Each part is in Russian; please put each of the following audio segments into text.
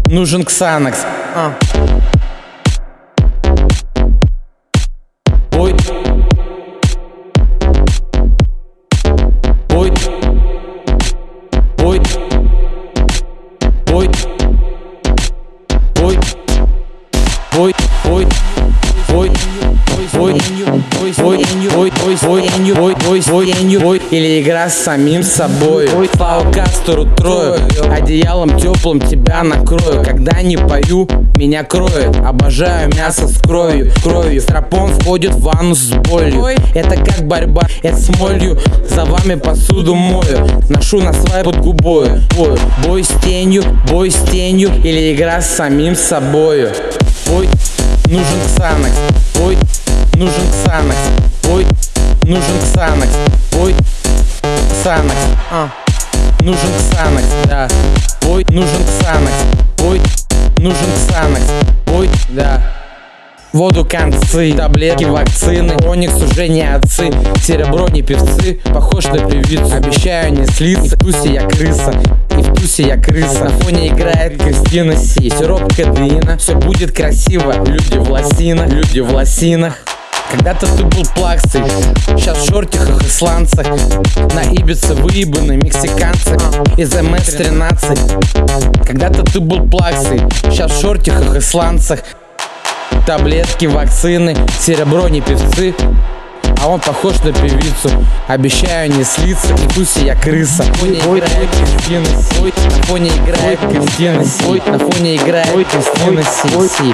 нужен Ксанакс. Ой. Ой. Ой. Ой. Ой. Ой. Ой. Ой. Или игра с самим собой. Слава Кастору трою, одеялом теплым тебя накрою. Когда не пою, меня кроет. Обожаю мясо с кровью. Стропон входит в ванну с болью. Это как борьба, это с молью. За вами посуду мою, ношу на свай под губою. Бой с тенью, или игра с самим собою. Ой, нужен Ксанакс. Ой, нужен Ксанакс. Ой, нужен Ксанакс. Ой, Ксанакс. Нужен Ксанакс, да. Ой, нужен Ксанакс. Ой, нужен Ксанакс. Ой, да. Воду концы, таблетки, вакцины. Оникс уже не отцы, серебро не певцы. Похож на певицу, обещаю не слиться. В тусе я крыса, и в тусе я крыса. На фоне играет Кристина Си. Сироп кадеина, все будет красиво. Люди в лосинах. Когда-то ты был плаксой, сейчас в шортиках и сланцах. На Ибице выебаны мексиканцы из МС-13. Когда-то ты был плаксой, сейчас в шортиках и сланцах. Таблетки, вакцины, серебро не певцы. А он похож на певицу, обещаю не слиться. И тусе я крыса. На фоне играет Кристина Си. На фоне играет Кристина Си. На фоне играет Кристина Си.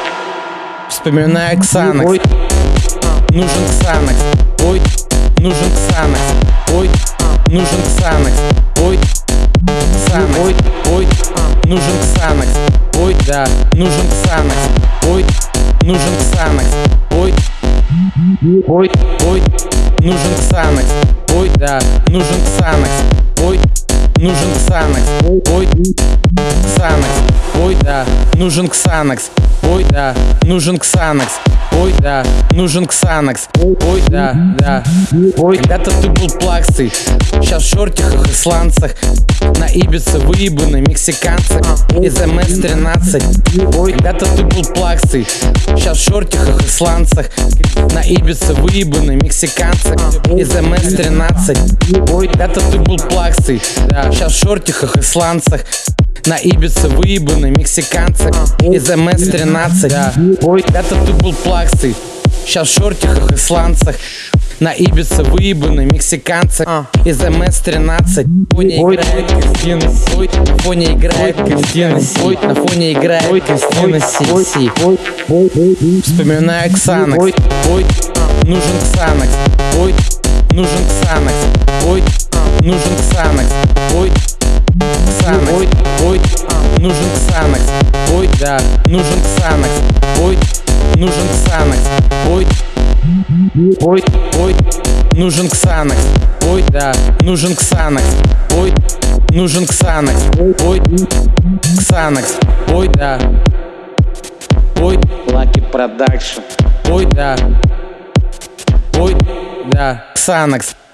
Вспоминаю Ксанакс. Нужен Ксанакс. Ой, нужен Ксанакс. Ой, нужен Ксанакс. Ой, Ксанакс. Ой, нужен Ксанакс. Ой, да, нужен Ксанакс. Ой, нужен Ксанакс. Ой. Ой, ой, нужен Ксанакс. Ой, да, нужен Ксанакс. Ой, нужен Ксанакс. Ой, Ксанакс. Ой, да, нужен Ксанакс. Ой, да, нужен Ксанакс. Ой, да, нужен Ксанакс. Ой, да, да. Ой, когда-то ты был плаксой, сейчас в шортиках и сланцах. На Ибице выебаны мексиканцы из МС-13. Ой, когда-то ты был плаксой, сейчас в шортиках и сланцах. На Ибице выебаны мексиканцы из МС-13. Ой, когда-то ты был плаксой, да, сейчас в шортиках и сланцах. На Ибице выебаны мексиканцы из МС-13. Ой, когда-то ты был плаксой, сейчас в шортиках и сланцах. На Ибице выебаны мексиканцы из МС-13. На фоне играет Кристина Си. На фоне играет Кристина Си. На фоне играет Кристина Си. Вспоминаю Ксанакс. Ой, нужен Ксанакс. Ой, нужен Ксанакс. Ой, нужен Ксанакс. Ой, Ксанакс. Ой, нужен Ксанакс. Ой, да, нужен Ксанакс. Ой, нужен Ксанакс. Ой. Ой, ой, нужен Ксанакс. Ой, да, нужен Ксанакс. Ой, нужен Ксанакс. Ой, Ксанакс. Ой, да. Ой, Lucky Production. Ой, да. Ой, да, Ксанакс.